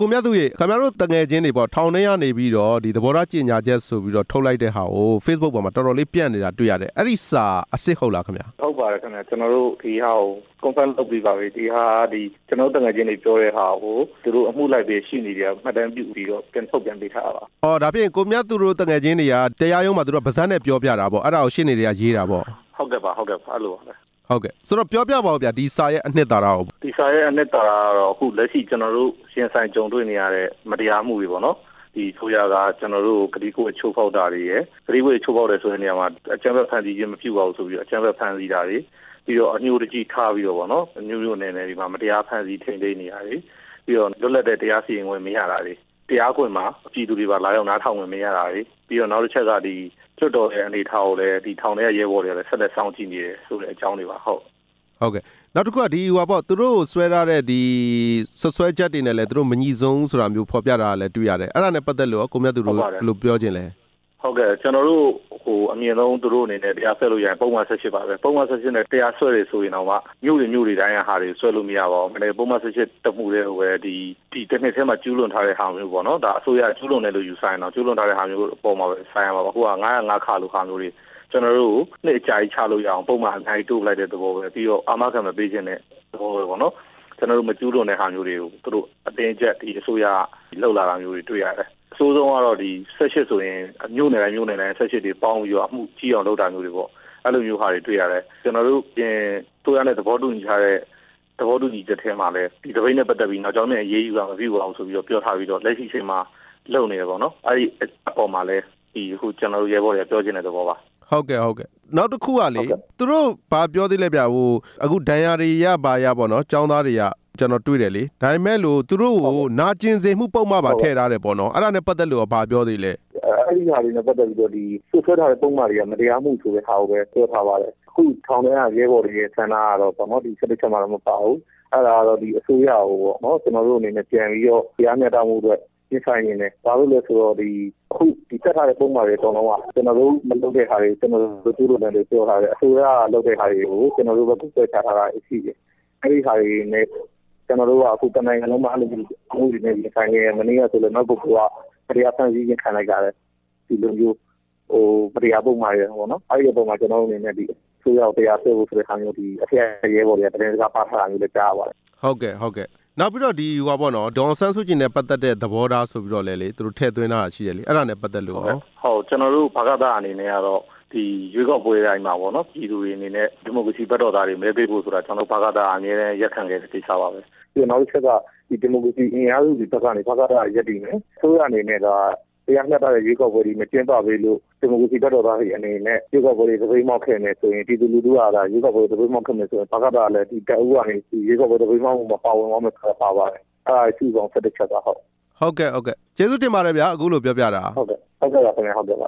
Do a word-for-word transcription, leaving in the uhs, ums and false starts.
ကိုမြတ်သူရေခင်ဗျားတို့တငယ်ချင်းတွေပေါ့ထောင်ထဲကနေပြီးတော့ဒီသဘောထားကြေညာချက်ဆိုပြီးတော့ထုတ်လိုက်တဲ့ဟာကို Facebook ပေါ်မှာတော်တော်လေးပြန့်နေတာတွေ့ရတယ်အဲ့ဒီစာအစ်စ်ဟုတ်လားခင်ဗျာဟုတ်ပါတယ်ခင်ဗျာကျွန်တော်တို့ဒီဟာကို confirm လုပ်ပြီးပါပြီဒီဟာဒီကျွန်တော်တငယ်ချင်းတွေပြောတဲ့ဟာကိုသူတို့အမှုလိုက်ပြီးရှိနေတယ်မှတ်တမ်းပြုပြီးတော့ပြန်ထုတ်ပြန်ပေးထားတာပါအော်ဒါဖြင့်ကိုမြတ်သူတို့တငယ်ချင်းတွေကတရားရုံးမှာသူတို့ဗဇက်နဲ့ပြောပြတာပေါ့အဲ့ဒါကိုရှင်းနေတွေကရေးတာပေါ့ဟုတ်ကဲ့ပါဟုတ်ကဲ့ပါအဲ့လိုပါလေဟုတ်ကဲ့ဆိုတော့ပြောပြပါဦးဗျာဒီစာရဲ့အနှစ်သာရကိုဒီစာရဲ့အနှစ်သာရကတော့အခုလက်ရှိကျွန်တော်တို့ရှင်းဆိုင်ကြုံတွေ့နေရတဲ့မတရားမှုတွေပေါ့နော်ဒီဆိုရကကျွန်တော်တို့ဂတိကိုချိုးဖောက်တာတွေရယ်ဂတိကိုချိုးဖောက်တယ်ဆိုတဲ့နေရာမှာအကြမ်းဖက်ဖန်ဆီးခြင်းမပြုပါဘူးဆိုပြီးတော့အကြမ်းဖက်ဖန်ဆီးတာတွေပြီးတော့အညှို့တကြီးထားပြီးတော့ပေါ့နော်အညှို့ညှို့နေနေဒီမှာမတရားဖန်ဆီးထိန်းသိမ်းနေရတွေပြီးတော့လွတ်လပ်တဲ့တရားစီရင်ခွင့်မရတာတွေတရားခွင့်မှာပြည်သူတွေပါလာရောက်နားထောင်ခွင့်မရတာတွေပြီးတော့နောက်တစ်ချက်ကဒီကျွတ်တော်ရဲ့အနေထားကိုလည်းဒီထောင်ထဲရဲဘော်တွေလည်းဆက်လက်စောင့်ကြည့်နေတယ်ဆိုတဲ့အကြောင်းတွေပါဟုတ်ဟုတ်ကဲ့နောက်တစ်ခုကဒီဟိုပေါ့သူတို့ဆွဲထားတဲ့ဒီဆွဆွဲချက်တွေနဲ့လည်းသူတို့မညီဆုံးဆိုတာမျိုးဖော်ပြတာလည်းတွေ့ရတယ်အဲ့ဒါနဲ့ပတ်သက်လို့ကိုမြတ်သူတို့ဘယ်လိုပြောခြင်းလဲဟုတ်ကဲ့ကျွန်တော်တို့ဟိုအမြင့်ဆုံးသူတို့အနေနဲ့တရားဆွဲလို့ရရင်ပုံမှန်ဆက်ရှစ်ပါပဲပုံမှန်ဆက်ရှစ်နဲ့တရားဆွဲရဆိုရင်တော့မြို့တွေမြို့တွေတိုင်းဟာတွေဆွဲလို့မရပါဘူး။ဒါပေမဲ့ပုံမှန်ဆက်ရှစ်တမှုတွေပဲဒီဒီတစ်နှစ်ထဲမှာကျူးလွန်ထားတဲ့ဟာမျိုးပေါ့နော်ဒါအစိုးရကျူးလွန်တယ်လို့ယူဆိုင်တော့ကျူးလွန်ထားတဲ့ဟာမျိုးအပေါ်မှာပဲဆိုင်ရမှာပါ။ဟိုကငါးရာငါးခါလို့ဟာမျိုးတွေကျွန်တော်တို့နှစ်အကြာကြီးချလို့ရအောင်ပုံမှန်အများကြီးတိုးလိုက်တဲ့သဘောပဲပြီးတော့အာမခံမပေးခြင်းတဲ့သဘောပဲပေါ့နော်ကျွန်တော်တို့မကျူးလွန်တဲ့ဟာမျိုးတွေကိုသူတို့အတင်းကျပ်ဒီအစိုးရလှုပ်လာတာမျိုးတွေတွေ့ရတယ်အဆိုးဆုံးကတော့ဒီဆက်ရှစ်ဆိုရင်မြို့နယ်တိုင်းမြို့နယ်တိုင်းဆက်ရှစ်တွေပေါင်းပြီးတော့အမှုကြီးအောင်လုပ်တာမျိုးတွေပေါ့အဲ့လိုမျိုးဟာတွေတွေ့ရတယ်ကျွန်တော်တို့ပြင်တိုးရတဲ့သဘောတူညီထားတဲ့သဘောတူညီချက်ထဲမှာလည်းဒီတပိတ်နဲ့ပတ်သက်ပြီးနောက်ကြောင်းနဲ့ရေးယူတာမပြုအောင်ဆိုပြီးတော့ပြောထားပြီးတော့လက်ရှိချိန်မှာလုပ်နေရပေါ့နော်အဲ့ဒီအပေါ်မှာလည်းဒီအခုကျွန်တော်တို့ရဲဘော်တွေပြောချင်တဲ့သဘောပါဟုတ်ကဲ့ဟုတ်ကဲ့နောက်တစ်ခုကလေသူတို့ဘာပြောသေးလဲဗျဟိုအခုဒဏ်ရာတွေရပါရပေါ့နော်ចောင်းသားတွေကကျွန်တော်တွေ့တယ်လေဒါပေမဲ့လို့သူတို့ကိုနာကျင်စေမှုပုံမှန်ပါထည့်ထားတယ်ပေါ့နော်အဲ့ဒါနဲ့ပတ်သက်လို့ဘာပြောသေးလဲအဲ့ဒီဟာတွေနဲ့ပတ်သက်ပြီးတော့ဒီဆွဆွဲထားတဲ့ပုံမှန်တွေကမတရားမှုဆိုတဲ့ဟာကိုပဲပြောထားပါတယ်အခုထောင်ထဲကရဲဘော်တွေရဲ့ဆန္ဒကတော့ပေါ့နော်ဒီစက်ချက်မှာတော့မပါဘူးအဲ့ဒါကတော့ဒီအစိုးရကိုပေါ့နော်ကျွန်တော်တို့အနေနဲ့ပြန်ပြီးတော့တရားမျှတမှုအတွက်ပြဆိုင်နေတယ်ဘာလို့လဲဆိုတော့ဒီအခုဒီတက်ထားတဲ့ပုံမှန်တွေအကုန်လုံးကကျွန်တော်တို့မလုပ်တဲ့ဟာတွေကျွန်တော်တို့ကျူးလွန်တယ်လို့ပြောထားတယ်အစိုးရကလုပ်တဲ့ဟာတွေကိုကျွန်တော်တို့ကပြတ်ချထားတာရှိတယ်အဲ့ဒီဟာတွေနဲ့ကျွန်တော်တို့ကအခုတနိုင်ငံလုံးမှာအဲ့လိုမျိုးအမှုတွေနဲ့ဒီဆိုင်ရဲ့မနေ့ကဆိုလည်းနောက်ပုဂ္ဂိုလ်ကတရားဖန်ဆီးခြင်းခံလိုက်ကြတယ်ဒီလိုမျိုးဟိုတရားပုံမှန်ရပေါ့နော်အဲ့ဒီပုံမှန်ကျွန်တော်တို့အနေနဲ့ဒီဆိုရတရားဆွဲဖို့ဆိုတဲ့ဟာမျိုးဒီအထက်ရဲဘော်တွေကတရားစကားပါထားတာမျိုးလည်းကြားပါတယ်ဟုတ်ကဲ့ဟုတ်ကဲ့နောက်ပြီးတော့ဒီဟိုပါပေါ့နော်ဒေါ်ဆန်းစုကြည်နဲ့ပတ်သက်တဲ့သဘောထားဆိုပြီးတော့လည်းလေသူတို့ထည့်သွင်းတာရှိတယ်လေအဲ့ဒါနဲ့ပတ်သက်လို့ဟုတ်ဟုတ်ကျွန်တော်တို့ဘာကသားအနေနဲ့ကတော့ဒီရွေးကောက်ပွဲတိုင်းမှာပေါ့နော်ပြည်သူတွေအနေနဲ့ဒီမိုကရေစီဘက်တော်သားတွေမဲပေးဖို့ဆိုတာကျွန်တော်ဘာကသားအမြဲတမ်းရက်ခံခဲ့တဲ့ကိစ္စပါပဲဒီနောက်တစ်ချက်ကဒီဒီမိုကရေစီအင်အားစုတွေဘက်ကနေဘာကသားရက်တည်မယ်ဆိုရအနေနဲ့ကတရားမျှတတဲ့ရွေးကောက်ပွဲတွေမကျင်းပပေးလို့ဒီမိုကရေစီဘက်တော်သားတွေအနေနဲ့ရွေးကောက်ပွဲတွေသပိတ်မှောက်ခဲ့နေဆိုရင်ဒီလူလူတို့ကလာရွေးကောက်ပွဲသပိတ်မှောက်ခဲ့နေဆိုရင်ဘာကသားလည်းဒီတအူးကနေဒီရွေးကောက်ပွဲသပိတ်မှောက်မှုမှာပါဝင်သွားမယ်ဆိုတာပါပါတယ်အဲ့ဒါရှိဆောင်ဆက်တဲ့ချက်ကဟုတ်ဟုတ်ကဲ့ဟုတ်ကဲ့ကျေးဇူးတင်ပါတယ်ဗျာအခုလိုပြောပြတာဟုတ်ကဲ့ဟုတ်ကဲ့ပါခင်ဗျာဟုတ်ကဲ့ပါ